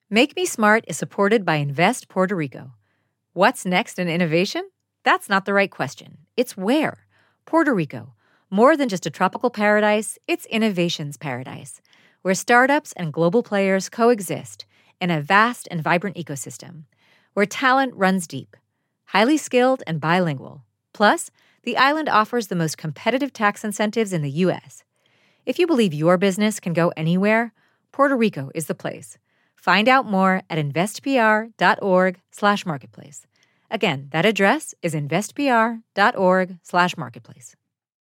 Make Me Smart is supported by Invest Puerto Rico. What's next in innovation? That's not the right question. It's where. Puerto Rico. More than just a tropical paradise, it's innovation's paradise, where startups and global players coexist in a vast and vibrant ecosystem, where talent runs deep, highly skilled and bilingual. Plus, the island offers the most competitive tax incentives in the U.S. If you believe your business can go anywhere, Puerto Rico is the place. Find out more at investpr.org/marketplace. Again, that address is investpr.org/marketplace.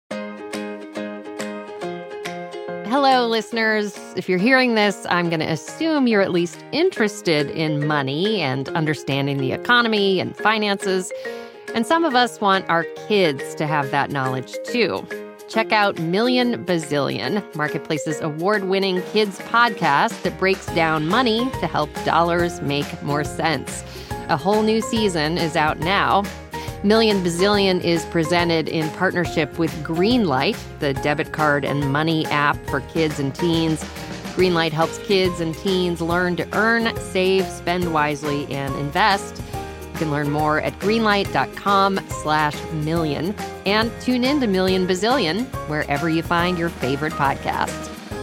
Hello, listeners. If you're hearing this, I'm going to assume you're at least interested in money and understanding the economy and finances. And some of us want our kids to have that knowledge, too. Check out Million Bazillion, Marketplace's award-winning kids podcast that breaks down money to help dollars make more sense. A whole new season is out now. Million Bazillion is presented in partnership with Greenlight, the debit card and money app for kids and teens. Greenlight helps kids and teens learn to earn, save, spend wisely, and invest. You can learn more at greenlight.com/million and tune in to Million Bazillion wherever you find your favorite podcasts.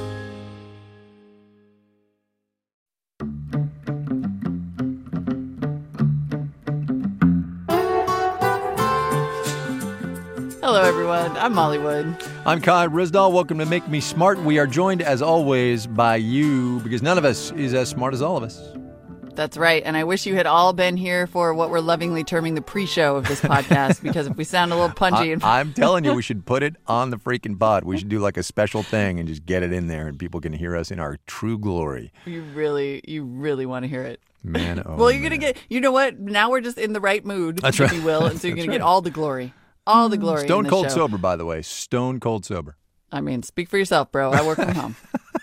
Hello, everyone. I'm Molly Wood. I'm Kai Risdahl. Welcome to Make Me Smart. We are joined, as always, by you, because none of us is as smart as all of us. That's right. And I wish you had all been here for what we're lovingly terming the pre-show of this podcast, because if we sound a little punchy... I'm telling you, we should put it on the freaking pod. We should do like a special thing and just get it in there, and people can hear us in our true glory. You really want to hear it. Man, oh, well, you're going to get... You know what? Now we're just in the right mood, That's if right. you will, and so you're going to get all the glory. All the glory. Stone in this cold show. sober, by the way. Stone cold sober. I mean, speak for yourself, bro. I work from home.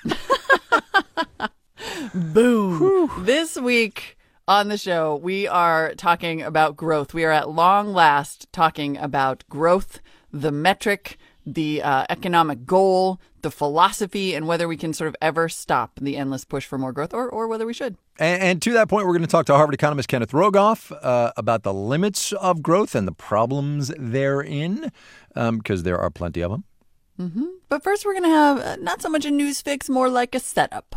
Boom. Whew. This week on the show, we are talking about growth. We are at long last talking about growth, the metric, the economic goal, the philosophy, and whether we can sort of ever stop the endless push for more growth or whether we should. And to that point, we're going to talk to Harvard economist Kenneth Rogoff about the limits of growth and the problems therein, because there are plenty of them. Mm-hmm. But first, we're going to have not so much a news fix, more like a setup.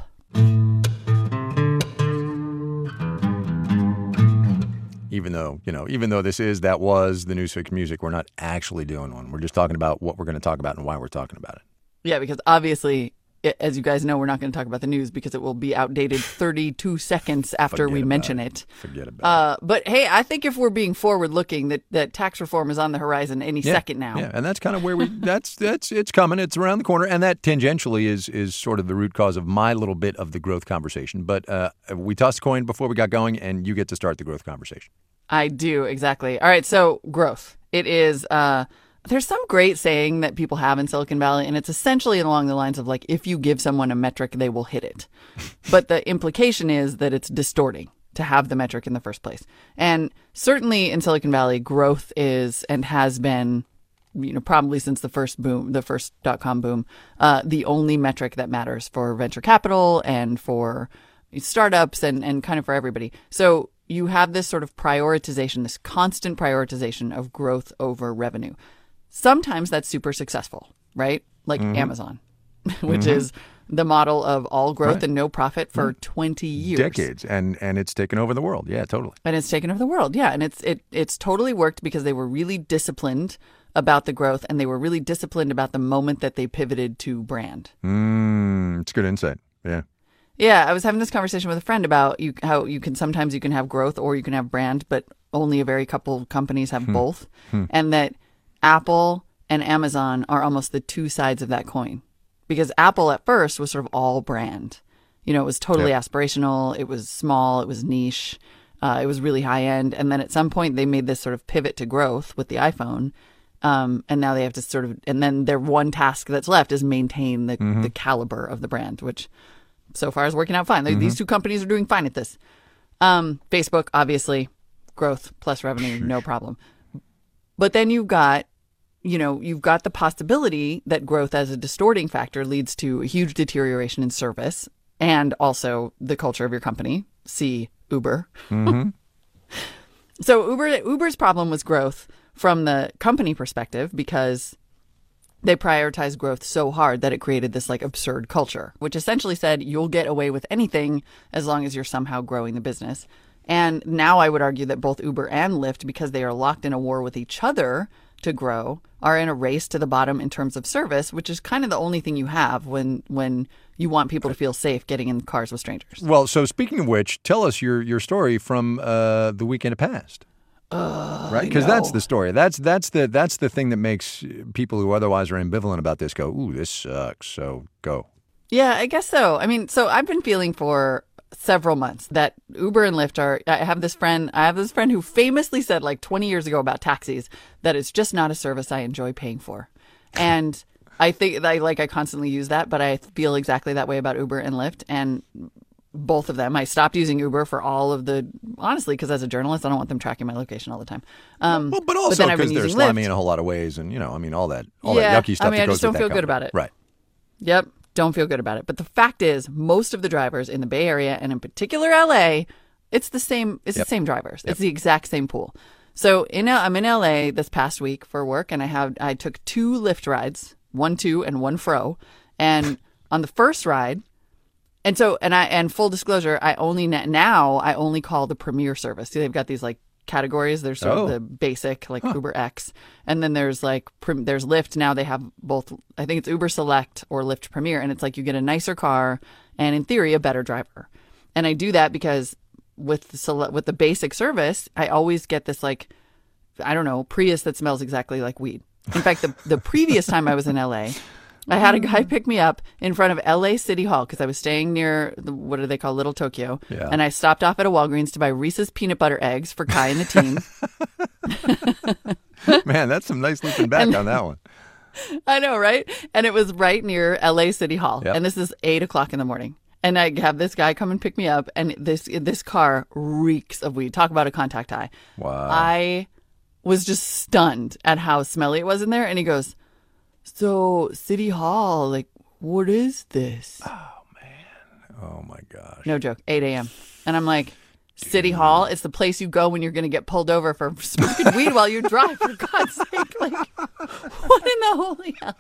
Even though this is, that was the Newsfix music, we're not actually doing one. We're just talking about what we're going to talk about and why we're talking about it. Yeah, because obviously, as you guys know, we're not going to talk about the news because it will be outdated 32 seconds after we mention it. Forget about it. But hey, I think if we're being forward-looking, that tax reform is on the horizon any second now. Yeah, and that's kind of where it's coming. It's around the corner, and that tangentially is sort of the root cause of my little bit of the growth conversation. But we tossed a coin before we got going, and you get to start the growth conversation. I do, exactly. All right, so growth. It is, there's some great saying that people have in Silicon Valley, and it's essentially along the lines of like, if you give someone a metric, they will hit it. But the implication is that it's distorting to have the metric in the first place. And certainly in Silicon Valley, growth is and has been, probably since the first boom, the first .com boom, the only metric that matters for venture capital and for startups and kind of for everybody. So you have this sort of prioritization, this constant prioritization of growth over revenue. Sometimes that's super successful, right? Like Amazon, which is the model of all growth and no profit for 20 years. Decades. And it's taken over the world. Yeah, totally. And it's taken over the world. Yeah. And it's totally worked because they were really disciplined about the growth, and they were really disciplined about the moment that they pivoted to brand. It's good insight. Yeah. Yeah, I was having this conversation with a friend about how you can have growth or you can have brand, but only a very couple companies have both. And that Apple and Amazon are almost the two sides of that coin. Because Apple at first was sort of all brand. It was totally aspirational. It was small. It was niche. It was really high end. And then at some point they made this sort of pivot to growth with the iPhone. And now they have to and then their one task that's left is maintain the caliber of the brand, which so far is working out fine. These two companies are doing fine at this. Facebook, obviously, growth plus revenue, no problem. But then you've got the possibility that growth as a distorting factor leads to a huge deterioration in service and also the culture of your company. see Uber. Mm-hmm. So Uber's problem was growth from the company perspective because they prioritized growth so hard that it created this like absurd culture, which essentially said you'll get away with anything as long as you're somehow growing the business. And now I would argue that both Uber and Lyft, because they are locked in a war with each other to grow, are in a race to the bottom in terms of service, which is kind of the only thing you have when you want people to feel safe getting in cars with strangers. Well, so speaking of which, tell us your story from the weekend past. Right, because that's the story. That's the thing that makes people who otherwise are ambivalent about this go, "Ooh, this sucks." So go. Yeah, I guess so. I mean, so I've been feeling for several months that Uber and Lyft are. I have this friend who famously said like 20 years ago about taxis that it's just not a service I enjoy paying for, and I think I constantly use that, but I feel exactly that way about Uber and Lyft and. Both of them. I stopped using Uber for all of the, honestly, because as a journalist, I don't want them tracking my location all the time. But also because they're slimy in a whole lot of ways, and all that yucky stuff. I just don't feel good about it. Right. Yep, don't feel good about it. But the fact is, most of the drivers in the Bay Area and in particular LA, it's the same. It's the same drivers. It's the exact same pool. So I'm in LA this past week for work, and I took 2 Lyft rides, 1 to and 1 fro, and on the first ride. And full disclosure, I only call the Premier service. See, they've got these like categories. There's sort of the basic, like Uber X, and then there's there's Lyft. Now they have both. I think it's Uber Select or Lyft Premier, and it's like you get a nicer car and in theory a better driver. And I do that because with the basic service, I always get this like, I don't know, Prius that smells exactly like weed. In fact, the previous time I was in LA. I had a guy pick me up in front of LA City Hall because I was staying near, what do they call Little Tokyo? Yeah. And I stopped off at a Walgreens to buy Reese's peanut butter eggs for Kai and the team. Man, that's some nice looking back on that one. I know, right? And it was right near LA City Hall. Yep. And this is 8 o'clock in the morning. And I have this guy come and pick me up, and this car reeks of weed. Talk about a contact high. Wow. I was just stunned at how smelly it was in there. And he goes, "So, City Hall, like, what is this?" Oh, man. Oh, my gosh. No joke. 8 a.m. And I'm like, City Hall? It's the place you go when you're going to get pulled over for smoking weed while you drive, for God's sake. Like, what in the holy hell?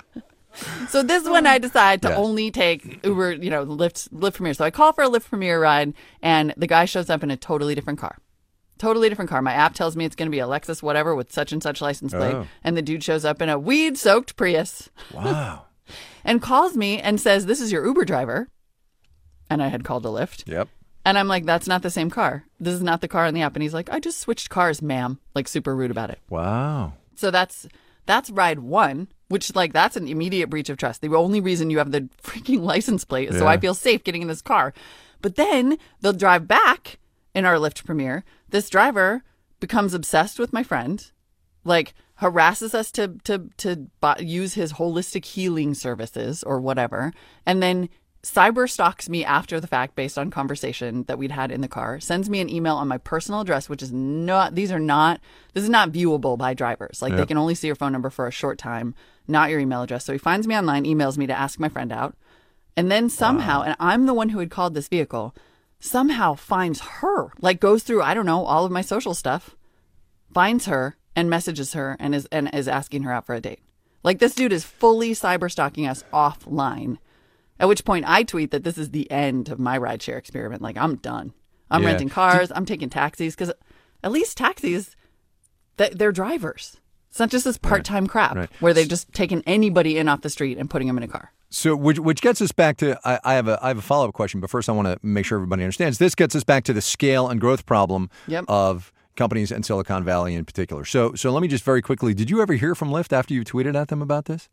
So this is when I decide to only take Uber, Lyft Premier. So I call for a Lyft Premier ride, and the guy shows up in a totally different car. Totally different car. My app tells me it's going to be a Lexus whatever with such and such license plate. Oh. And the dude shows up in a weed-soaked Prius. Wow. And calls me and says, "This is your Uber driver." And I had called a Lyft. Yep. And I'm like, "That's not the same car. This is not the car in the app." And he's like, "I just switched cars, ma'am." Like super rude about it. Wow. So that's ride 1, which like that's an immediate breach of trust. The only reason you have the freaking license plate is so I feel safe getting in this car. But then they'll drive back in our Lyft Premier. This driver becomes obsessed with my friend, like harasses us to use his holistic healing services or whatever, and then cyber stalks me after the fact based on conversation that we'd had in the car, sends me an email on my personal address, which is this is not viewable by drivers. Like they can only see your phone number for a short time, not your email address. So he finds me online, emails me to ask my friend out, and then somehow, and I'm the one who had called this vehicle, somehow finds her, like goes through, I don't know, all of my social stuff, finds her and messages her and is asking her out for a date. Like this dude is fully cyber stalking us offline. At which point I tweet that this is the end of my rideshare experiment. Like I'm done. I'm renting cars. I'm taking taxis because at least taxis, they're drivers. It's not just this part-time crap where they've just taken anybody in off the street and putting them in a car. So, which gets us back to, I have a follow-up question, but first I want to make sure everybody understands. This gets us back to the scale and growth problem of companies in Silicon Valley in particular. So let me just very quickly, did you ever hear from Lyft after you tweeted at them about this?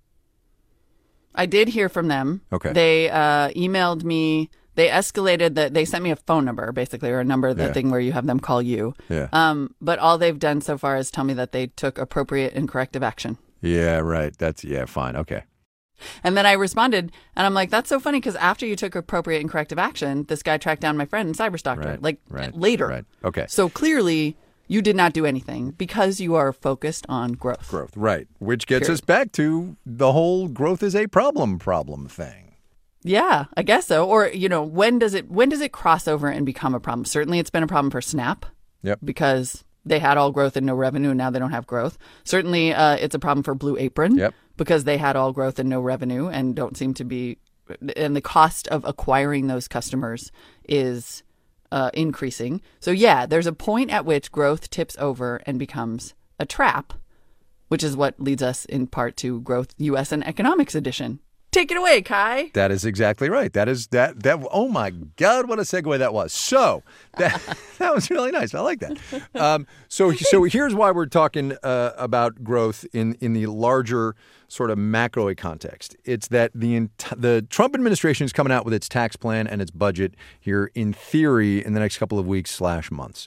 I did hear from them. Okay. They emailed me. They escalated that. They sent me a phone number, basically, or a number, the thing where you have them call you. Yeah. But all they've done so far is tell me that they took appropriate and corrective action. Yeah, right. Fine. Okay. And then I responded, and I'm like, "That's so funny because after you took appropriate and corrective action, this guy tracked down my friend and cyberstalked her, later. Right. Okay. So clearly, you did not do anything because you are focused on growth. Right. Which gets us back to the whole growth is a problem thing. Yeah, I guess so. Or, when does it cross over and become a problem? Certainly it's been a problem for Snap. Yep. Because they had all growth and no revenue, and now they don't have growth. Certainly it's a problem for Blue Apron. Yep. Because they had all growth and no revenue and don't seem to be, and the cost of acquiring those customers is increasing. So yeah, there's a point at which growth tips over and becomes a trap, which is what leads us in part to Growth U.S. and Economics Edition. Take it away, Kai. That is exactly right. That oh my God, what a segue that was. So that was really nice. I like that. So here's why we're talking about growth in the larger sort of macro context. It's that the Trump administration is coming out with its tax plan and its budget here in theory in the next couple of weeks / months.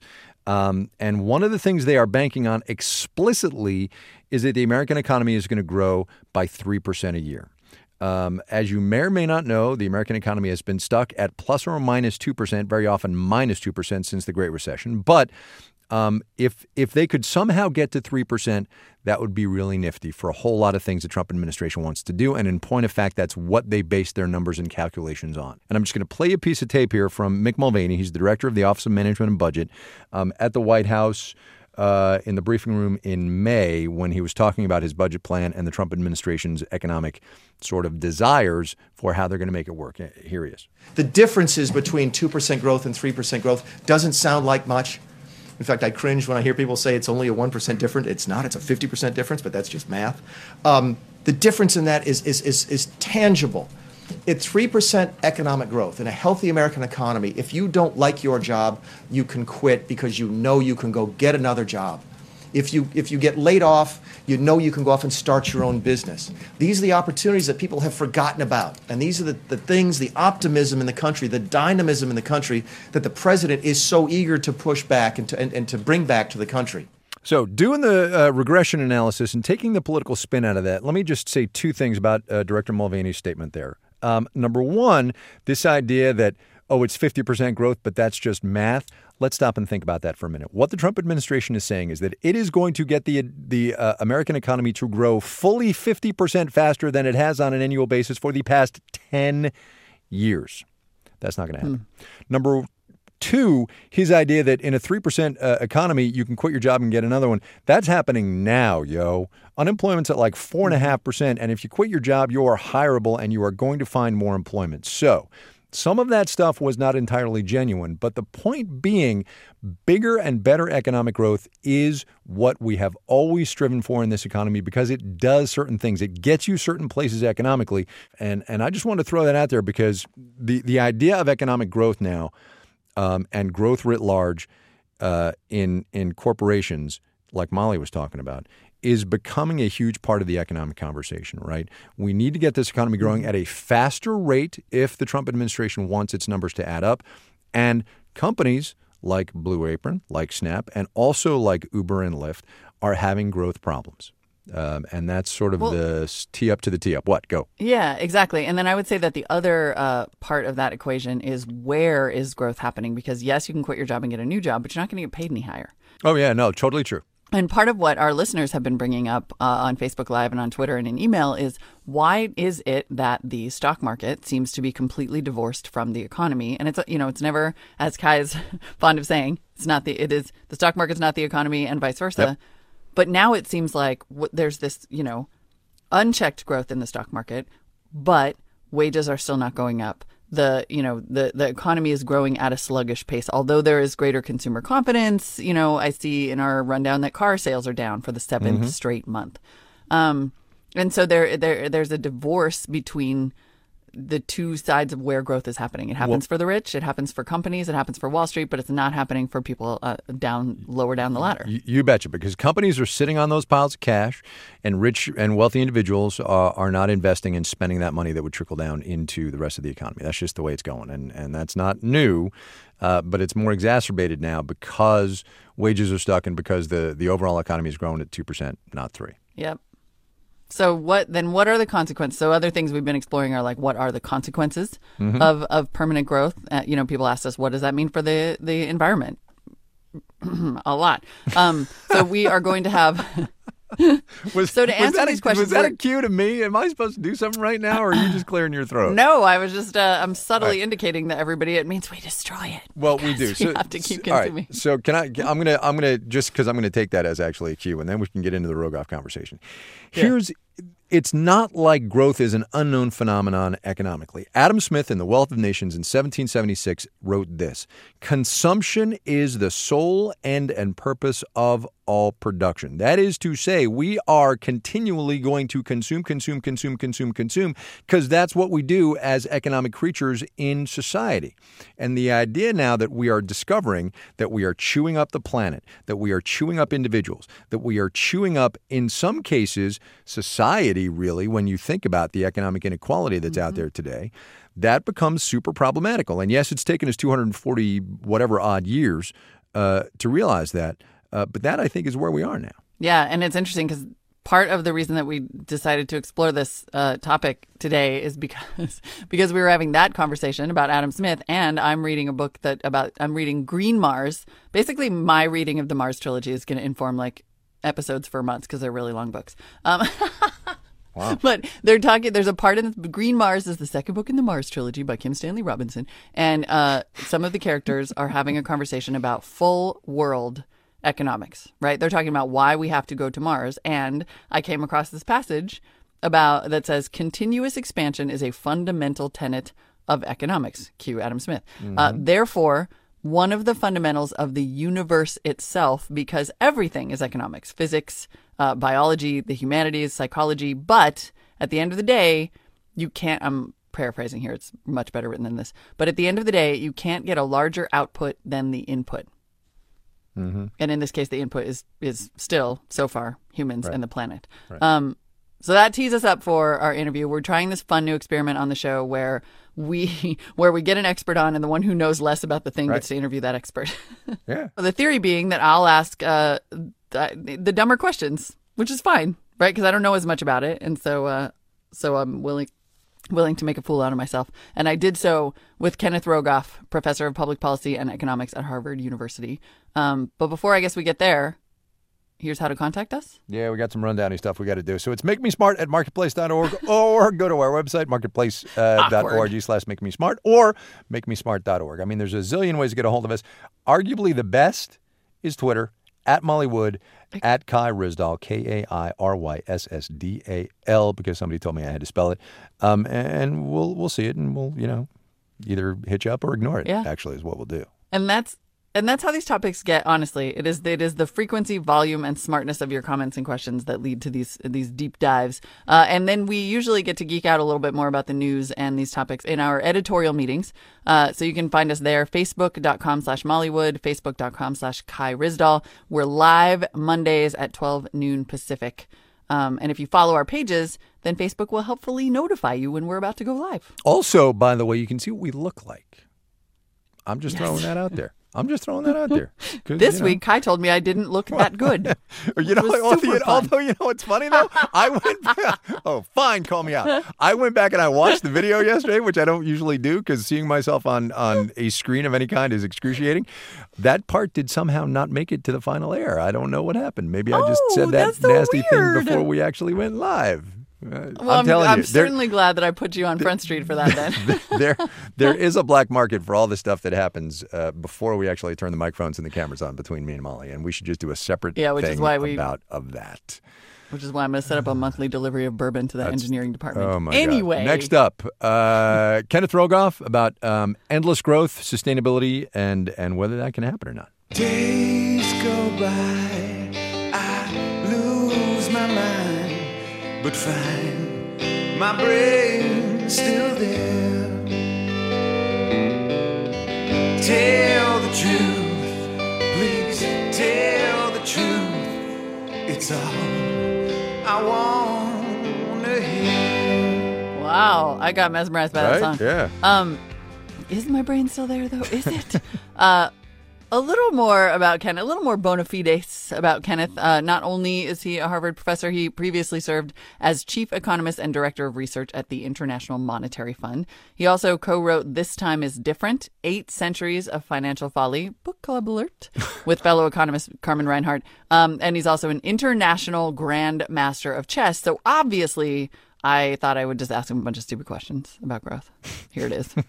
And one of the things they are banking on explicitly is that the American economy is going to grow by 3% a year. As you may or may not know, the American economy has been stuck at plus or minus 2%, very often minus 2% since the Great Recession. But if they could somehow get to 3%, that would be really nifty for a whole lot of things the Trump administration wants to do. And in point of fact, that's what they base their numbers and calculations on. And I'm just going to play a piece of tape here from Mick Mulvaney. He's the director of the Office of Management and Budget at the White House in the briefing room in May when he was talking about his budget plan and the Trump administration's economic sort of desires for how they're going to make it work. Here he is. The differences between 2% growth and 3% growth doesn't sound like much. In fact, I cringe when I hear people say it's only a 1% difference. It's not. It's a 50% difference, but that's just math. The difference in that is tangible. At 3% economic growth in a healthy American economy, if you don't like your job, you can quit because you know you can go get another job. If you get laid off, you know you can go off and start your own business. These are the opportunities that people have forgotten about. And these are the things, the optimism in the country, the dynamism in the country that the president is so eager to push back and to bring back to the country. So doing the regression analysis and taking the political spin out of that, let me just say two things about Director Mulvaney's statement there. Number one, this idea that, it's 50% growth, but that's just math. Let's stop and think about that for a minute. What the Trump administration is saying is that it is going to get the American economy to grow fully 50% faster than it has on an annual basis for the past 10 years. That's not going to happen. Number two, his idea that in a 3% economy, you can quit your job and get another one. That's happening now, yo. Unemployment's at like 4.5%. And if you quit your job, you are hireable and you are going to find more employment. So some of that stuff was not entirely genuine. But the point being, bigger and better economic growth is what we have always striven for in this economy because it does certain things. It gets you certain places economically. And I just wanted to throw that out there because the idea of economic growth now and growth writ large in corporations, like Molly was talking about, is becoming a huge part of the economic conversation, right? We need to get this economy growing at a faster rate if the Trump administration wants its numbers to add up. And companies like Blue Apron, like Snap, and also like Uber and Lyft are having growth problems. And that's sort of the tee up to the tee up. What? Go. Yeah, exactly. And then I would say that the other part of that equation is where is growth happening? Because yes, you can quit your job and get a new job, but you're not going to get paid any higher. Oh, yeah. No, totally true. And part of what our listeners have been bringing up on Facebook Live and on Twitter and in email is why is it that the stock market seems to be completely divorced from the economy? And it's never, as Kai is fond of saying, the stock market's not the economy and vice versa. Yep. But now it seems like there's this, unchecked growth in the stock market, but wages are still not going up. The economy is growing at a sluggish pace, although there is greater consumer confidence. I see in our rundown that car sales are down for the seventh straight month. And so there's a divorce between the two sides of where growth is happening. It happens for the rich, it happens for companies, it happens for Wall Street, but it's not happening for people lower down the ladder. You betcha, because companies are sitting on those piles of cash, and rich and wealthy individuals are not investing and spending that money that would trickle down into the rest of the economy. That's just the way it's going, and that's not new, but it's more exacerbated now because wages are stuck and because the overall economy is growing at 2%, not 3%. Yep. So what are the consequences? So other things we've been exploring are like, what are the consequences of permanent growth? People asked us, what does that mean for the environment? A lot. So we are going to have So to answer these questions, was that a cue to me? Am I supposed to do something right now, or are you just clearing your throat? No, I was just I'm subtly indicating that everybody it means we destroy it. Well, we do. So we have to keep consuming. Right. So I'm gonna just because I'm gonna take that as actually a cue, and then we can get into the Rogoff conversation. It's not like growth is an unknown phenomenon economically. Adam Smith in The Wealth of Nations in 1776 wrote this: "Consumption is the sole end and purpose of all production." That is to say, we are continually going to consume, because that's what we do as economic creatures in society. And the idea now that we are discovering that we are chewing up the planet, that we are chewing up individuals, that we are chewing up, in some cases, society, really, when you think about the economic inequality that's out there today, that becomes super problematical. And yes, it's taken us 240 whatever odd years to realize that. But that, I think, is where we are now. Yeah, and it's interesting because part of the reason that we decided to explore this topic today is because we were having that conversation about Adam Smith, and I'm reading a book I'm reading Green Mars. Basically, my reading of the Mars trilogy is going to inform like episodes for months because they're really long books. Wow. But there's a part in Green Mars is the second book in the Mars trilogy by Kim Stanley Robinson, and some of the characters are having a conversation about full world economics, right? They're talking about why we have to go to Mars. And I came across this passage that says continuous expansion is a fundamental tenet of economics. Cue Adam Smith. Therefore, one of the fundamentals of the universe itself, because everything is economics, physics, biology, the humanities, psychology. But at the end of the day, you can't, I'm paraphrasing here, it's much better written than this. But at the end of the day, you can't get a larger output than the input. And in this case, the input is still, so far, humans and the planet. Right. So that tees us up for our interview. We're trying this fun new experiment on the show where we get an expert on, and the one who knows less about the thing gets to interview that expert. Yeah. The theory being that I'll ask the dumber questions, which is fine, right? Because I don't know as much about it, and so I'm willing to make a fool out of myself. And I did so with Kenneth Rogoff, professor of public policy and economics at Harvard University. But before I guess we get there, here's how to contact us. Yeah, we got some rundowny stuff we got to do. So it's makemesmart@marketplace.org or go to our website, marketplace.org/makemesmart or makemesmart.org. I mean, there's a zillion ways to get a hold of us. Arguably the best is Twitter, @MollyWood, @Kai Ryssdal, KaiRyssdal, because somebody told me I had to spell it. And we'll see it, and we'll, either hit you up or ignore it, actually, is what we'll do. And that's how these topics get, honestly. It is the frequency, volume, and smartness of your comments and questions that lead to these deep dives. And then we usually get to geek out a little bit more about the news and these topics in our editorial meetings. So you can find us there, facebook.com/Mollywood, facebook.com/Kai Ryssdal. We're live Mondays at 12 noon Pacific. And if you follow our pages, then Facebook will helpfully notify you when we're about to go live. Also, by the way, you can see what we look like. I'm just throwing that out there. This week, Kai told me I didn't look that good. Although, it's funny, though? I went fine, call me out. I went back and I watched the video yesterday, which I don't usually do because seeing myself on a screen of any kind is excruciating. That part did somehow not make it to the final air. I don't know what happened. Maybe I just said that nasty thing before we actually went live. I'm certainly glad that I put you on Front Street for that then. There is a black market for all the stuff that happens before we actually turn the microphones and the cameras on between me and Molly, and we should just do a separate thing of that. Which is why I'm going to set up a monthly delivery of bourbon to the engineering department. Oh my anyway. God. Next up, Kenneth Rogoff about endless growth, sustainability, and whether that can happen or not. Days go by, I lose my mind. But find my brain still there. Tell the truth, please tell the truth. It's all I want to hear. Wow, I got mesmerized by that song. Yeah. Is my brain still there though? Is it? A little more about Kenneth, a little more bona fides about Kenneth. Not only is he a Harvard professor, he previously served as chief economist and director of research at the International Monetary Fund. He also co-wrote This Time is Different, 8 Centuries of Financial Folly, book club alert, with fellow economist Carmen Reinhart. And he's also an international grand master of chess. So obviously, I thought I would just ask him a bunch of stupid questions about growth. Here it is.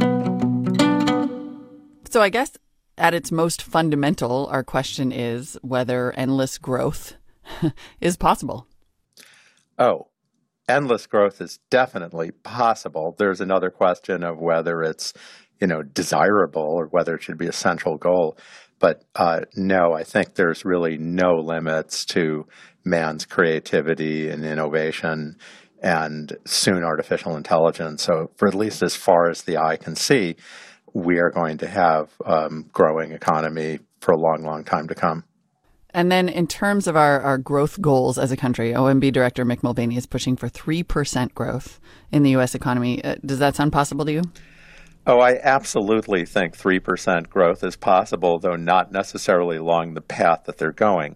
So I guess at its most fundamental, our question is whether endless growth is possible. Oh, endless growth is definitely possible. There's another question of whether it's, desirable or whether it should be a central goal. But no, I think there's really no limits to man's creativity and innovation and soon artificial intelligence. So for at least as far as the eye can see, we are going to have growing economy for a long, long time to come. And then in terms of our growth goals as a country, OMB Director Mick Mulvaney is pushing for 3% growth in the U.S. economy. Does that sound possible to you? Oh, I absolutely think 3% growth is possible, though not necessarily along the path that they're going.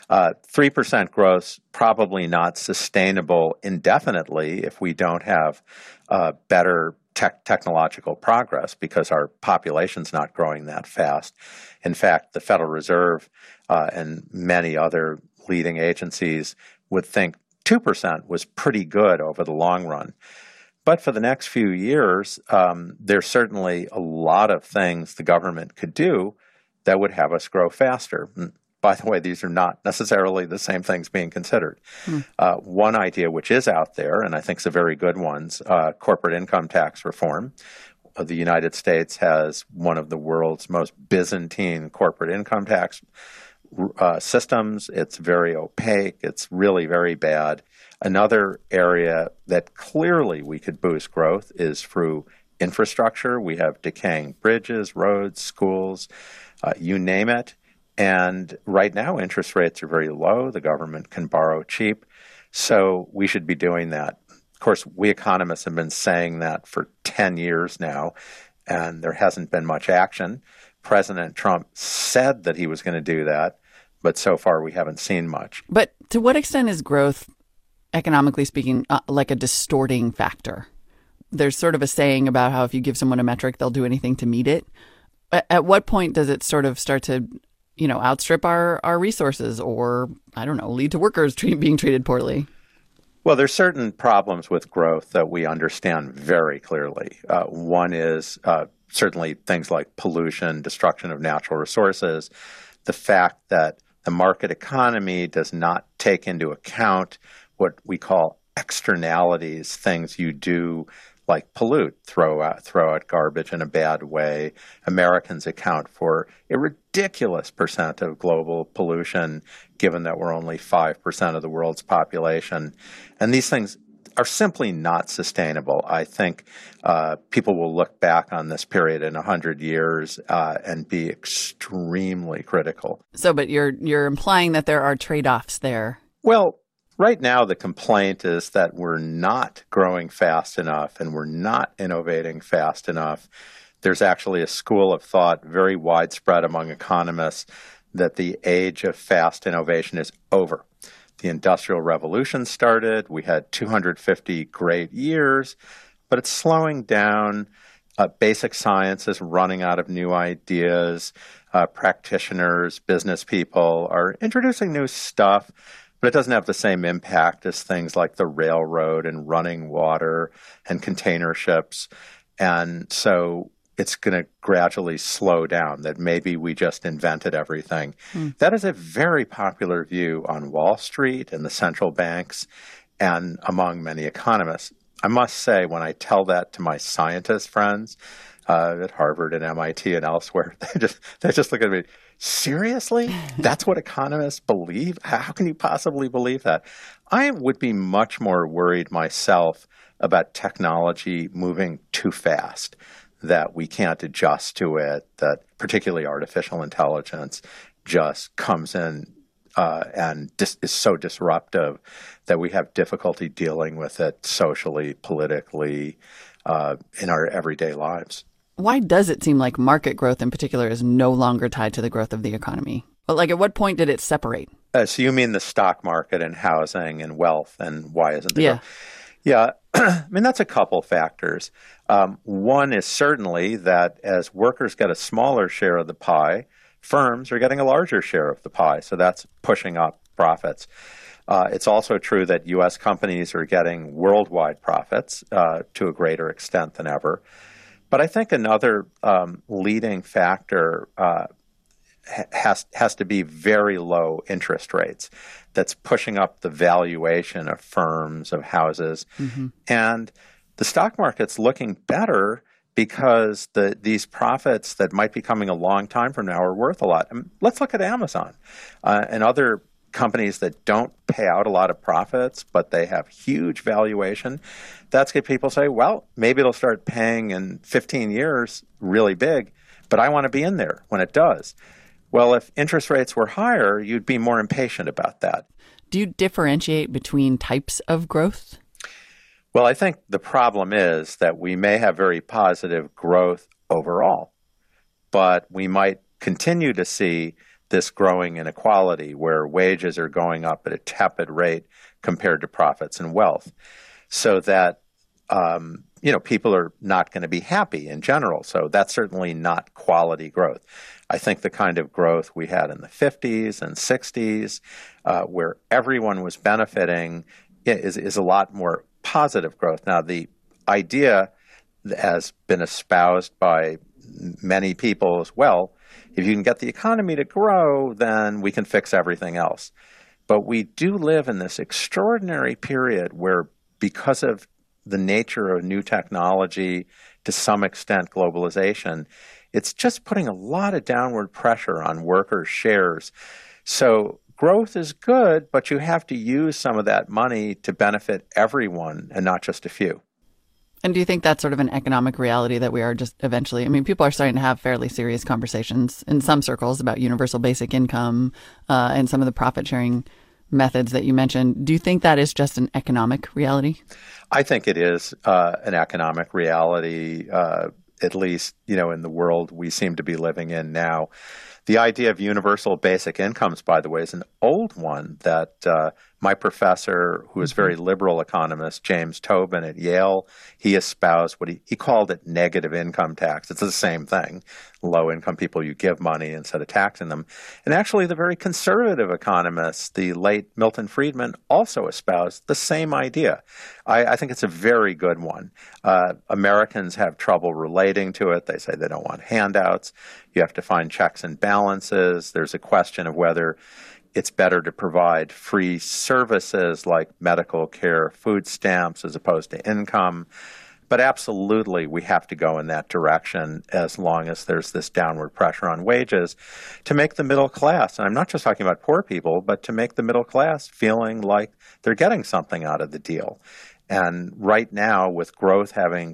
3% growth probably not sustainable indefinitely if we don't have better technological progress because our population's not growing that fast. In fact, the Federal Reserve and many other leading agencies would think 2% was pretty good over the long run. But for the next few years, there's certainly a lot of things the government could do that would have us grow faster. By the way, these are not necessarily the same things being considered. One idea which is out there, and I think is a very good one, corporate income tax reform. The United States has one of the world's most Byzantine corporate income tax systems. It's very opaque. It's really very bad. Another area that clearly we could boost growth is through infrastructure. We have decaying bridges, roads, schools, you name it. And right now, interest rates are very low. The government can borrow cheap. So we should be doing that. Of course, we economists have been saying that for 10 years now, and there hasn't been much action. President Trump said that he was going to do that, but so far we haven't seen much. But to what extent is growth, economically speaking, like a distorting factor? There's sort of a saying about how if you give someone a metric, they'll do anything to meet it. At what point does it sort of start to outstrip our resources or, I don't know, lead to workers being treated poorly? Well, there's certain problems with growth that we understand very clearly. One is certainly things like pollution, destruction of natural resources, the fact that the market economy does not take into account what we call externalities, things you do like pollute, throw out garbage in a bad way. Americans account for a ridiculous percent of global pollution, given that we're only 5% of the world's population. And these things are simply not sustainable. I think people will look back on this period in 100 years and be extremely critical. So, but you're implying that there are trade-offs there. Well, right now, the complaint is that we're not growing fast enough and we're not innovating fast enough. There's actually a school of thought, very widespread among economists, that the age of fast innovation is over. The Industrial Revolution started. We had 250 great years, but it's slowing down. Basic science is running out of new ideas. Practitioners, business people are introducing new stuff, but it doesn't have the same impact as things like the railroad and running water and container ships. And so it's going to gradually slow down, that maybe we just invented everything. That is a very popular view on Wall Street and the central banks and among many economists. I must say, when I tell that to my scientist friends at Harvard and MIT and elsewhere, they just look at me, seriously? That's what economists believe? How can you possibly believe that? I would be much more worried myself about technology moving too fast, that we can't adjust to it, that particularly artificial intelligence just comes in and is so disruptive that we have difficulty dealing with it socially, politically, in our everyday lives. why does it seem like market growth in particular is no longer tied to the growth of the economy? But like, at what point did it separate? So you mean the stock market and housing and wealth, and why isn't there? Yeah. Yeah. I mean, that's a couple factors. One is certainly that as workers get a smaller share of the pie, firms are getting a larger share of the pie. So that's pushing up profits. It's also true that U.S. companies are getting worldwide profits to a greater extent than ever. But I think another leading factor has to be very low interest rates. That's pushing up the valuation of firms, of houses. Mm-hmm. And the stock market's looking better because these profits that might be coming a long time from now are worth a lot. I mean, let's look at Amazon and other companies that don't pay out a lot of profits, but they have huge valuation. That's good. People say, well, maybe it'll start paying in 15 years really big, but I want to be in there when it does. Well, if interest rates were higher, you'd be more impatient about that. Do you differentiate between types of growth? Well, I think the problem is that we may have very positive growth overall, but we might continue to see this growing inequality where wages are going up at a tepid rate compared to profits and wealth, so that people are not going to be happy in general. So that's certainly not quality growth. I think the kind of growth we had in the 50s and 60s, where everyone was benefiting, is a lot more positive growth. Now, the idea has been espoused by many people as well. If you can get the economy to grow, then we can fix everything else. But we do live in this extraordinary period where, because of the nature of new technology, to some extent globalization, it's just putting a lot of downward pressure on workers' shares. So growth is good, but you have to use some of that money to benefit everyone and not just a few. And do you think that's sort of an economic reality that we are just eventually, I mean, people are starting to have fairly serious conversations in some circles about universal basic income and some of the profit sharing methods that you mentioned. Do you think that is just an economic reality? I think it is an economic reality, at least, in the world we seem to be living in now. The idea of universal basic incomes, by the way, is an old one that my professor, who is a very liberal economist, James Tobin at Yale, he espoused what he called it negative income tax. It's the same thing. Low-income people, you give money instead of taxing them. And actually, the very conservative economists, the late Milton Friedman, also espoused the same idea. I think it's a very good one. Americans have trouble relating to it. They say they don't want handouts. You have to find checks and balances. There's a question of whether it's better to provide free services like medical care, food stamps, as opposed to income. But absolutely, we have to go in that direction as long as there's this downward pressure on wages to make the middle class, and I'm not just talking about poor people, but to make the middle class feeling like they're getting something out of the deal. And right now, with growth having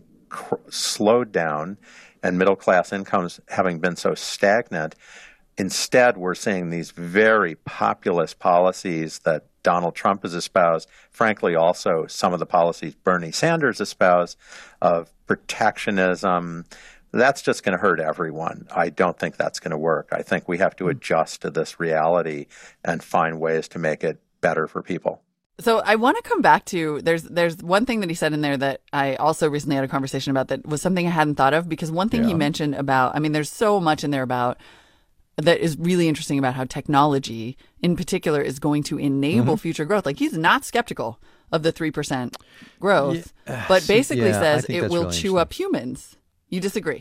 slowed down and middle class incomes having been so stagnant, instead, we're seeing these very populist policies that Donald Trump has espoused, frankly, also some of the policies Bernie Sanders espoused of protectionism. That's just going to hurt everyone. I don't think that's going to work. I think we have to adjust to this reality and find ways to make it better for people. So I want to come back to, there's one thing that he said in there that I also recently had a conversation about that was something I hadn't thought of, because one thing he mentioned about, I mean, there's so much in there about that is really interesting about how technology in particular is going to enable future growth. Like, he's not skeptical of the 3% growth, but basically says it will chew up humans. You disagree?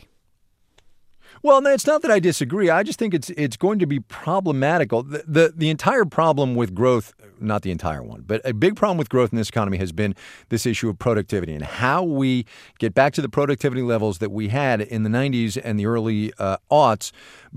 Well, no, it's not that I disagree. I just think it's going to be problematical. The entire problem with growth, not the entire one, but a big problem with growth in this economy has been this issue of productivity and how we get back to the productivity levels that we had in the 90s and the early aughts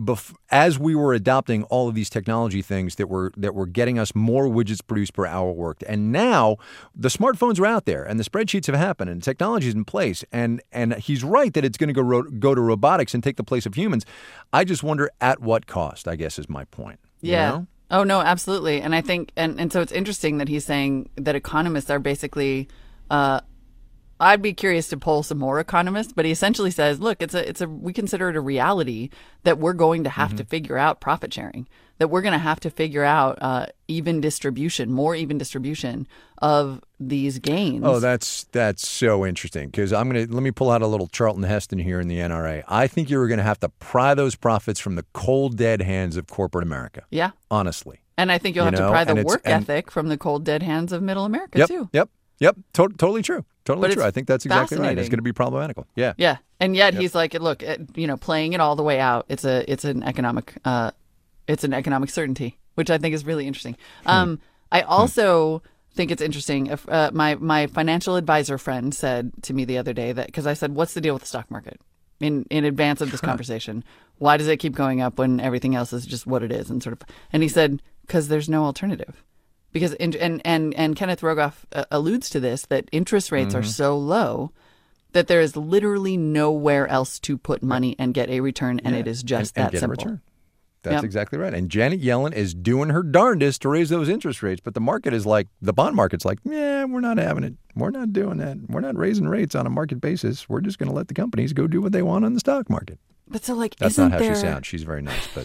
as we were adopting all of these technology things that were getting us more widgets produced per hour worked. And now the smartphones are out there and the spreadsheets have happened and technology is in place. And he's right that it's going to go to robotics and take the place of humans. I just wonder at what cost, I guess, is my point. Yeah. You know? Oh, no, absolutely. And I think, and so it's interesting that he's saying that economists are basically I'd be curious to poll some more economists, but he essentially says, look, we consider it a reality that we're going to have to figure out profit sharing, that we're going to have to figure out more even distribution of these gains. Oh, that's so interesting, because let me pull out a little Charlton Heston here in the NRA. I think you're going to have to pry those profits from the cold, dead hands of corporate America. Yeah. Honestly. And I think you'll have to pry the work ethic from the cold, dead hands of middle America, too. Yep. Totally true. Totally true. I think that's exactly right. It's going to be problematical. Yeah. Yeah. And yet he's like, look, playing it all the way out, it's an economic certainty, which I think is really interesting. I also think it's interesting. If, my financial advisor friend said to me the other day that, because I said, what's the deal with the stock market? In advance of this conversation, why does it keep going up when everything else is just what it is? And he said, because there's no alternative. Because and Kenneth Rogoff alludes to this, that interest rates are so low that there is literally nowhere else to put money and get a return, and it is just that simple. A return. That's exactly right. And Janet Yellen is doing her darndest to raise those interest rates, but the market is like, the bond market's like, yeah, we're not having it. We're not doing that. We're not raising rates on a market basis. We're just going to let the companies go do what they want on the stock market. But so, like, that's not how she sounds. She's very nice, but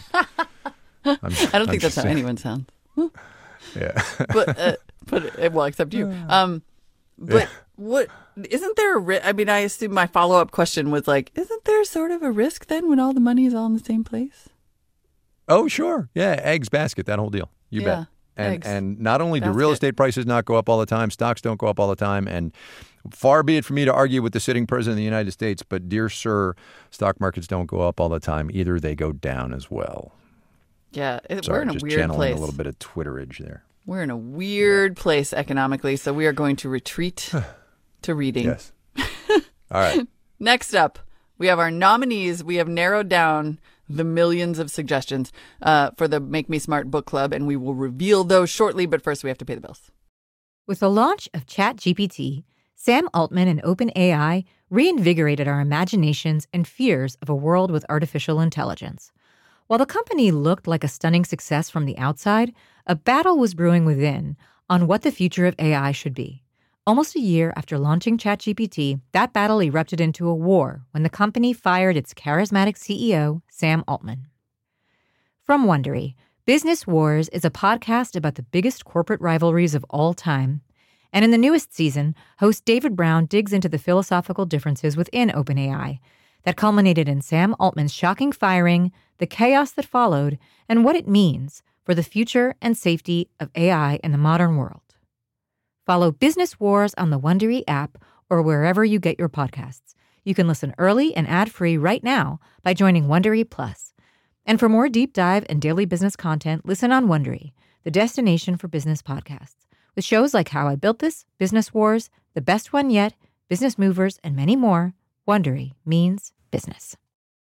I don't think that's how anyone sounds. Yeah. but well, except you. But what isn't there a risk? I mean, I assume my follow-up question was like, isn't there sort of a risk then when all the money is all in the same place? Oh, sure. Yeah. Eggs basket, that whole deal. You bet. And not only do real estate prices not go up all the time, stocks don't go up all the time. And far be it for me to argue with the sitting president of the United States, but dear sir, stock markets don't go up all the time either. They go down as well. Yeah. Sorry, we're in a just weird channeling place. a little bit of Twitterage there. We're in a weird place economically, so we are going to retreat to reading. Yes. All right. Next up, we have our nominees. We have narrowed down the millions of suggestions for the Make Me Smart book club, and we will reveal those shortly. But first, we have to pay the bills. With the launch of ChatGPT, Sam Altman and OpenAI reinvigorated our imaginations and fears of a world with artificial intelligence. While the company looked like a stunning success from the outside, a battle was brewing within on what the future of AI should be. Almost a year after launching ChatGPT, that battle erupted into a war when the company fired its charismatic CEO, Sam Altman. From Wondery, Business Wars is a podcast about the biggest corporate rivalries of all time. And in the newest season, host David Brown digs into the philosophical differences within OpenAI that culminated in Sam Altman's shocking firing, the chaos that followed, and what it means for the future and safety of AI in the modern world. Follow Business Wars on the Wondery app or wherever you get your podcasts. You can listen early and ad-free right now by joining Wondery Plus. And for more deep dive and daily business content, listen on Wondery, the destination for business podcasts, with shows like How I Built This, Business Wars, The Best One Yet, Business Movers, and many more. Wondery means business.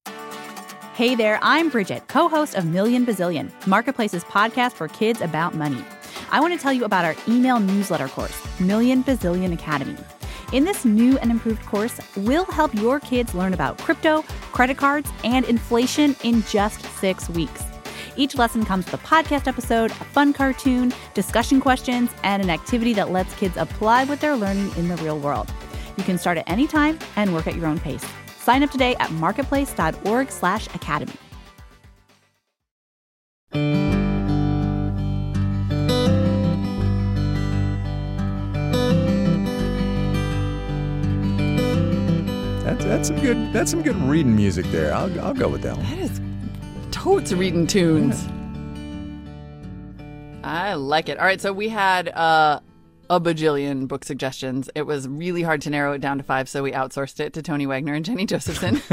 Hey there, I'm Bridget, co-host of Million Bazillion, Marketplace's podcast for kids about money. I want to tell you about our email newsletter course, Million Bazillion Academy. In this new and improved course, we'll help your kids learn about crypto, credit cards, and inflation in just 6 weeks. Each lesson comes with a podcast episode, a fun cartoon, discussion questions, and an activity that lets kids apply what they're learning in the real world. You can start at any time and work at your own pace. Sign up today at marketplace.org/academy. That's some good reading music there. I'll go with that one. That is totes reading tunes. I like it. All right, so we had a bajillion book suggestions. It was really hard to narrow it down to 5, so we outsourced it to Tony Wagner and Jenny Josephson,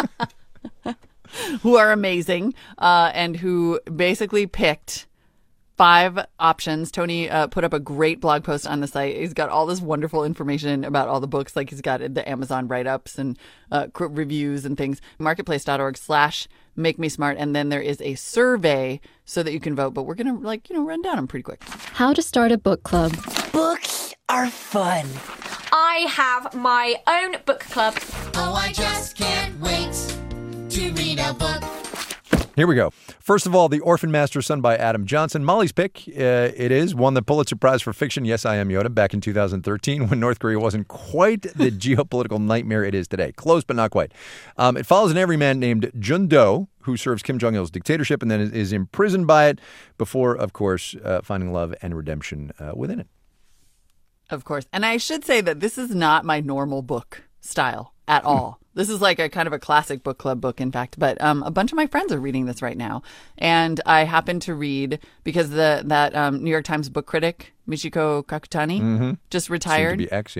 who are amazing, and who basically picked 5 options. Tony put up a great blog post on the site. He's got all this wonderful information about all the books. Like he's got the Amazon write-ups and reviews and things. Marketplace.org/MakeMeSmart. And then there is a survey so that you can vote. But we're going to run down them pretty quick. How to start a book club. Books are fun. I have my own book club. Oh, I just can't wait to read a book. Here we go. First of all, The Orphan Master, son by Adam Johnson. Molly's pick, it is, won the Pulitzer Prize for Fiction, Yes, I Am Yoda, back in 2013 when North Korea wasn't quite the geopolitical nightmare it is today. Close, but not quite. It follows an everyman named Jun Do, who serves Kim Jong-il's dictatorship and then is imprisoned by it before, of course, finding love and redemption within it. Of course. And I should say that this is not my normal book style at all. This is like a kind of a classic book club book, in fact. But a bunch of my friends are reading this right now. And I happen to read, because that New York Times book critic, Michiko Kakutani, just retired. Seemed to be ex, yeah.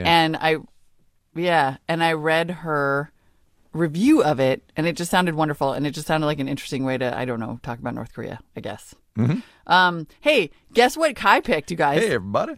And I read her review of it, and it just sounded wonderful. And it just sounded like an interesting way to, I don't know, talk about North Korea, I guess. Hey, guess what Kai picked, you guys? Hey, everybody.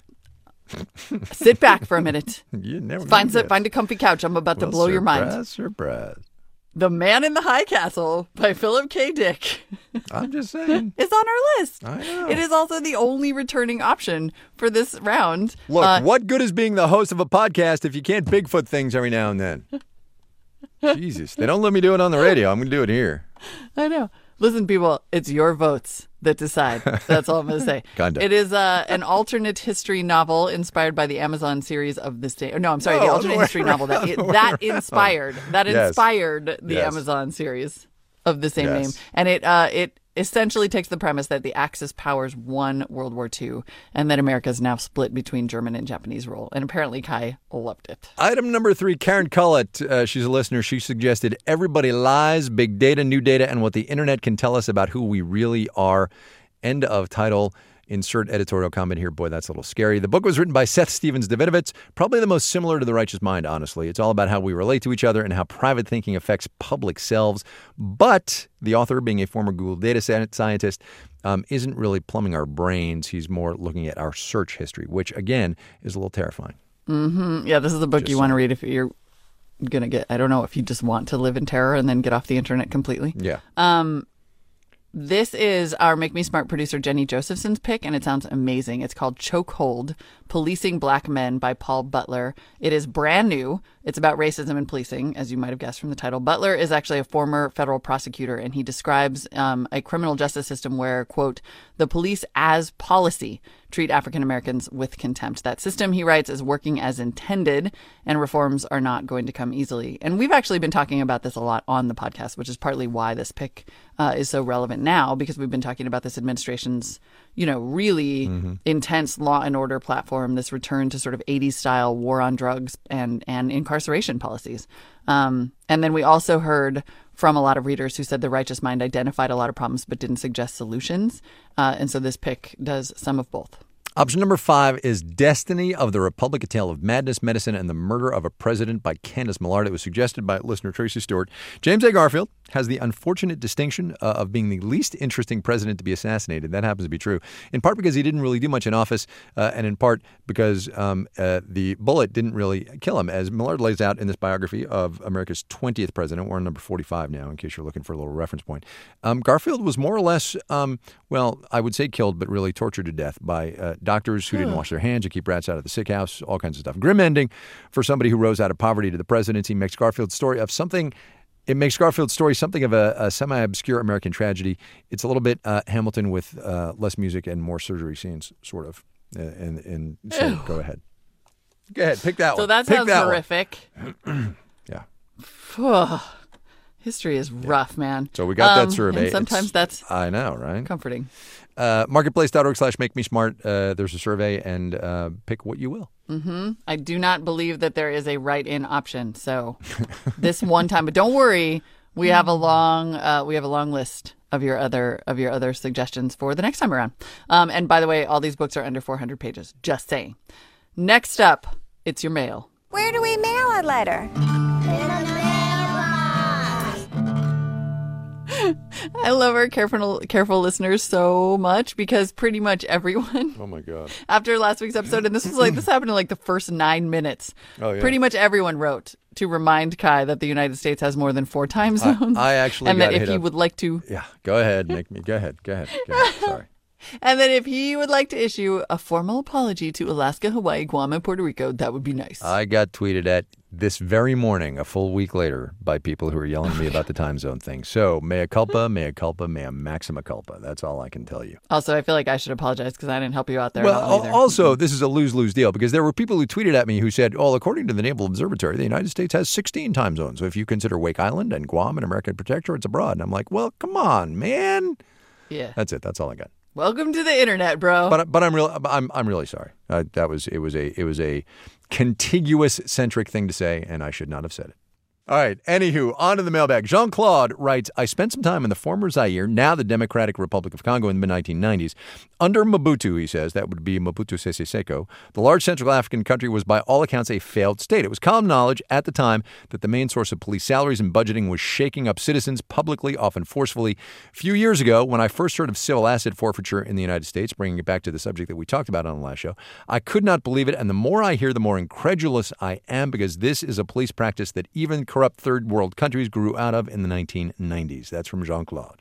Sit back for a minute. You never find a comfy couch. I'm about to blow your mind. Surprise. The Man in the High Castle by Philip K. Dick. I'm just saying. It's on our list. I know. It is also the only returning option for this round. Look, what good is being the host of a podcast if you can't Bigfoot things every now and then? Jesus. They don't let me do it on the radio. I'm going to do it here. I know. Listen, people, it's your votes that decide. That's all I'm going to say. Kinda. It is an alternate history novel inspired by the Amazon series of this day. No, I'm sorry, the alternate history novel that inspired the Amazon series of the same name. And it essentially takes the premise that the Axis powers won World War II and that America is now split between German and Japanese rule. And apparently Kai loved it. Item number 3, Karen Cullett. She's a listener. She suggested Everybody Lies, Big Data, New Data, and What the Internet Can Tell Us About Who We Really Are. End of title. Insert editorial comment here. Boy, that's a little scary. The book was written by Seth Stevens-Davidovitz, probably the most similar to The Righteous Mind, honestly. It's all about how we relate to each other and how private thinking affects public selves. But the author, being a former Google data scientist, isn't really plumbing our brains. He's more looking at our search history, which, again, is a little terrifying. Mm-hmm. Yeah, this is a book you want to read if you're going to get, I don't know, if you just want to live in terror and then get off the internet completely. Yeah. This is our Make Me Smart producer Jenny Josephson's pick, and it sounds amazing. It's called Chokehold, Policing Black Men by Paul Butler. It is brand new. It's about racism and policing, as you might have guessed from the title. Butler is actually a former federal prosecutor, and he describes a criminal justice system where, quote, the police as policy treat African Americans with contempt. That system, he writes, is working as intended, and reforms are not going to come easily. And we've actually been talking about this a lot on the podcast, which is partly why this pick is so relevant now, because we've been talking about this administration's, really intense law and order platform, this return to sort of 80s style war on drugs and incarceration policies. And then we also heard from a lot of readers who said The Righteous Mind identified a lot of problems but didn't suggest solutions. And so this pick does some of both. Option number 5 is Destiny of the Republic, A Tale of Madness, Medicine, and the Murder of a President by Candace Millard. It was suggested by listener Tracy Stewart. James A. Garfield has the unfortunate distinction of being the least interesting president to be assassinated. That happens to be true, in part because he didn't really do much in office, and in part because the bullet didn't really kill him. As Millard lays out in this biography of America's 20th president, we're on number 45 now, in case you're looking for a little reference point. Garfield was more or less, I would say killed, but really tortured to death by doctors who didn't wash their hands, who keep rats out of the sick house, all kinds of stuff. Grim ending for somebody who rose out of poverty to the presidency. Makes Garfield's story something of a semi-obscure American tragedy. It's a little bit Hamilton with less music and more surgery scenes, sort of. So go ahead. Go ahead. Pick that one. So that sounds horrific. Yeah. History is rough, man. So we got that survey. And sometimes that's I know, right? Comforting. Marketplace.org/make-me-smart. There's a survey, and pick what you will. Mm-hmm. I do not believe that there is a write-in option. So this one time, but don't worry, we have a long list of your other suggestions for the next time around. And by the way, all these books are under 400 pages. Just saying. Next up, it's your mail. Where do we mail a letter? I love our careful listeners so much because pretty much everyone. Oh my God! After last week's episode, and this happened in like the first 9 minutes. Oh yeah. Pretty much everyone wrote to remind Kai that the United States has more than 4 time zones. I actually and got that if he would like to. Yeah, go ahead. Go ahead. Sorry. And then if he would like to issue a formal apology to Alaska, Hawaii, Guam, and Puerto Rico, that would be nice. I got tweeted at this very morning, a full week later, by people who are yelling at me about the time zone thing. So, mea culpa, mea maxima culpa. That's all I can tell you. Also, I feel like I should apologize because I didn't help you out there. Well, also, this is a lose-lose deal because there were people who tweeted at me who said, well, according to the Naval Observatory, the United States has 16 time zones. So if you consider Wake Island and Guam an American protectorate, it's abroad. And I'm like, well, come on, man. Yeah. That's it. That's all I got. Welcome to the internet, bro. But I'm really sorry. It was a contiguous centric thing to say, and I should not have said it. All right. Anywho, on to the mailbag. Jean-Claude writes, I spent some time in the former Zaire, now the Democratic Republic of Congo in the mid-1990s. Under Mobutu, he says, that would be Mobutu Sese Seko, the large Central African country was by all accounts a failed state. It was common knowledge at the time that the main source of police salaries and budgeting was shaking up citizens publicly, often forcefully. A few years ago, when I first heard of civil asset forfeiture in the United States, bringing it back to the subject that we talked about on the last show, I could not believe it. And the more I hear, the more incredulous I am, because this is a police practice that even corrupt third world countries grew out of in the 1990s. That's from Jean-Claude.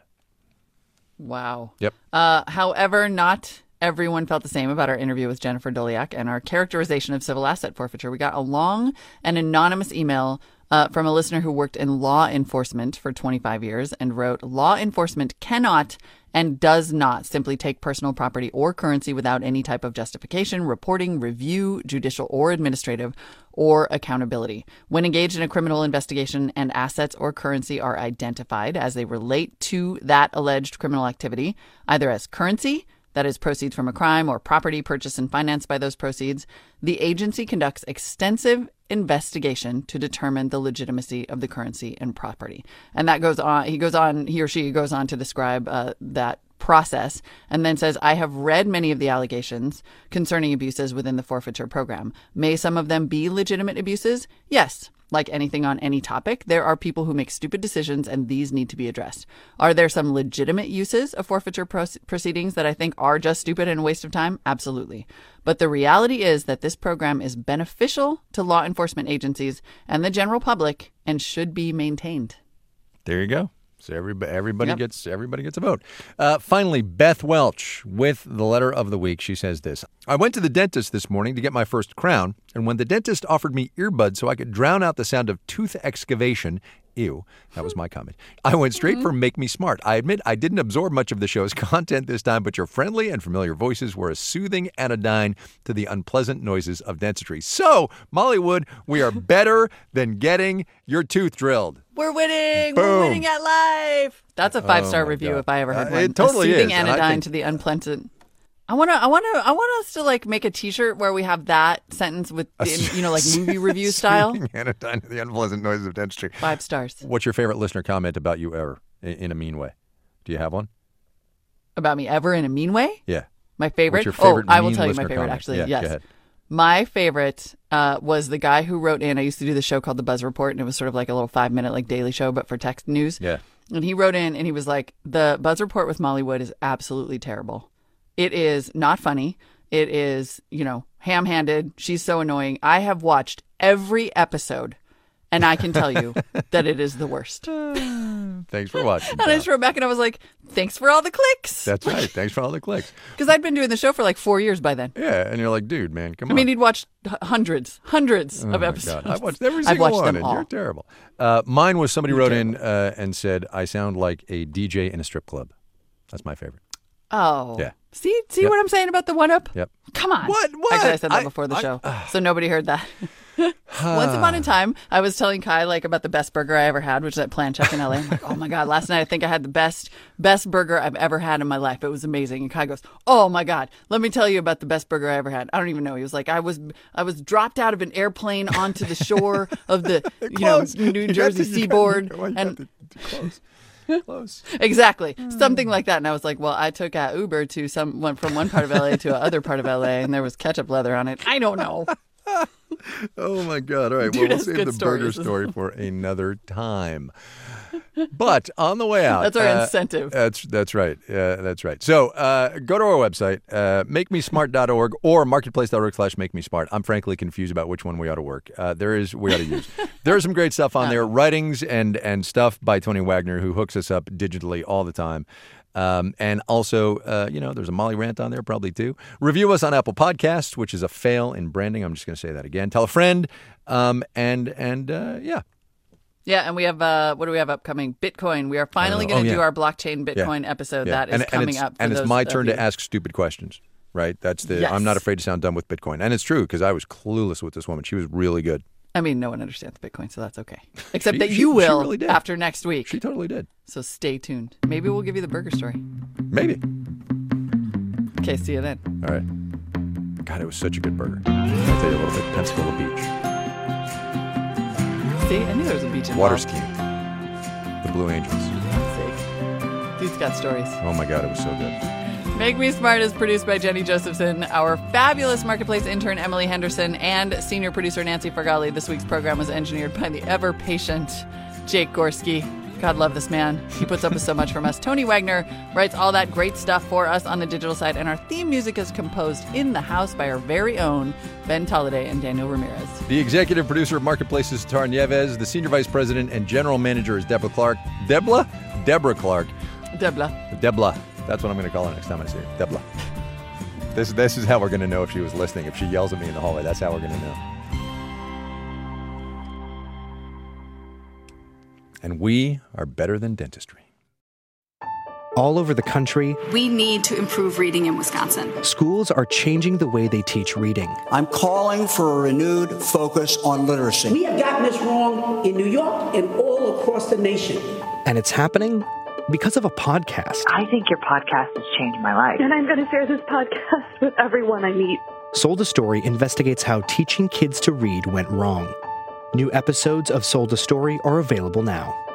Wow. Yep. However, not everyone felt the same about our interview with Jennifer Doleac and our characterization of civil asset forfeiture. We got a long and anonymous email from a listener who worked in law enforcement for 25 years and wrote, law enforcement cannot and does not simply take personal property or currency without any type of justification, reporting, review, judicial or administrative, or accountability. When engaged in a criminal investigation and assets or currency are identified as they relate to that alleged criminal activity, either as currency, that is proceeds from a crime, or property purchased and financed by those proceeds, the agency conducts extensive investigation to determine the legitimacy of the currency and property. And that goes on, he or she goes on to describe that process and then says, I have read many of the allegations concerning abuses within the forfeiture program. May some of them be legitimate abuses? Yes. Like anything on any topic, there are people who make stupid decisions, and these need to be addressed. Are there some legitimate uses of forfeiture proceedings that I think are just stupid and a waste of time? Absolutely. But the reality is that this program is beneficial to law enforcement agencies and the general public and should be maintained. There you go. So everybody gets a vote. Finally, Beth Welch with the letter of the week. She says this. I went to the dentist this morning to get my first crown, and when the dentist offered me earbuds so I could drown out the sound of tooth excavation, ew, that was my comment, I went straight for Make Me Smart. I admit I didn't absorb much of the show's content this time, but your friendly and familiar voices were a soothing anodyne to the unpleasant noises of dentistry. So, Molly Wood, we are better than getting your tooth drilled. We're winning. Boom. We're winning at life. That's a 5-star review God. if I ever heard one. It totally a soothing is. anodyne to the unpleasant. I want us to like make a T-shirt where we have that sentence with, like movie review style. Soothing anodyne to the unpleasant noises of dentistry. 5 stars. What's your favorite listener comment about you ever in a mean way? Do you have one? About me ever in a mean way? Yeah. My favorite? What's your favorite I will tell you my listener favorite, comment? actually. Yeah, yes. Go ahead. My favorite was the guy who wrote in. I used to do the show called The Buzz Report, and it was sort of like a little 5-minute like daily show, but for text news. Yeah. And he wrote in, and he was like, the Buzz Report with Molly Wood is absolutely terrible. It is not funny. It is, ham-handed. She's so annoying. I have watched every episode, and I can tell you that it is the worst. Thanks for watching. And I just wrote back and I was like, thanks for all the clicks. That's right. Thanks for all the clicks. Because I'd been doing the show for like 4 years by then. Yeah. And you're like, dude, man, come on. I mean, he'd watched hundreds of episodes. God. I watched every single one, and you're terrible. Mine was somebody wrote in and said, I sound like a DJ in a strip club. That's my favorite. Oh. Yeah. See what I'm saying about the one-up? Yep. Come on. What? Actually, I said that before the show, so nobody heard that. Once upon a time, I was telling Kai about the best burger I ever had, which is at Plan Check in LA. I'm like, oh my God, last night I think I had the best burger I've ever had in my life. It was amazing. And Kai goes, oh my God, let me tell you about the best burger I ever had. I don't even know. He was like, I was dropped out of an airplane onto the shore of the New Jersey seaboard. Close. Exactly. Something like that. And I was like, well, I took Uber to from one part of LA to another part of LA, and there was ketchup leather on it. I don't know. Oh my God. All right. Dude, we'll save the burger story for another time. But on the way out. That's our incentive. That's right. That's right. So go to our website, makemesmart.org or marketplace.org/makemesmart. I'm frankly confused about which one we ought to use. There is some great stuff on there, writings and stuff by Tony Wagner, who hooks us up digitally all the time. And also, there's a Molly rant on there probably too. Review us on Apple Podcasts, which is a fail in branding. I'm just going to say that again. Tell a friend. Yeah. Yeah, and we have, what do we have upcoming? Bitcoin. We are finally going to do our blockchain Bitcoin episode. Yeah. That is coming up. And it's my turn to ask stupid questions, right? I'm not afraid to sound dumb with Bitcoin. And it's true, because I was clueless with this woman. She was really good. I mean, no one understands Bitcoin, so that's okay. Except that you will really did. after next week. She totally did. So stay tuned. Maybe we'll give you the burger story. Maybe. Okay, see you then. All right. God, it was such a good burger. I'll tell you a little bit. Pensacola Beach. See, I knew there was a beach involved. Water skiing. The Blue Angels. Dude's got stories. Oh my God, it was so good. Make Me Smart is produced by Jenny Josephson, our fabulous Marketplace intern Emily Henderson, and senior producer Nancy Fargali. This week's program was engineered by the ever-patient Jake Gorski. God love this man. He puts up with so much from us. Tony Wagner writes all that great stuff for us on the digital side, and our theme music is composed in the house by our very own Ben Tolliday and Daniel Ramirez. The executive producer of Marketplace is Tar Nieves. The senior vice president and general manager is Deborah Clark. Deborah Clark. Debla. That's what I'm going to call her next time I see her. Debla. This is how we're going to know if she was listening. If she yells at me in the hallway, that's how we're going to know. And we are better than dentistry. All over the country, we need to improve reading in Wisconsin. Schools are changing the way they teach reading. I'm calling for a renewed focus on literacy. We have gotten this wrong in New York and all across the nation. And it's happening because of a podcast. I think your podcast has changed my life. And I'm going to share this podcast with everyone I meet. Sold a Story investigates how teaching kids to read went wrong. New episodes of Sold a Story are available now.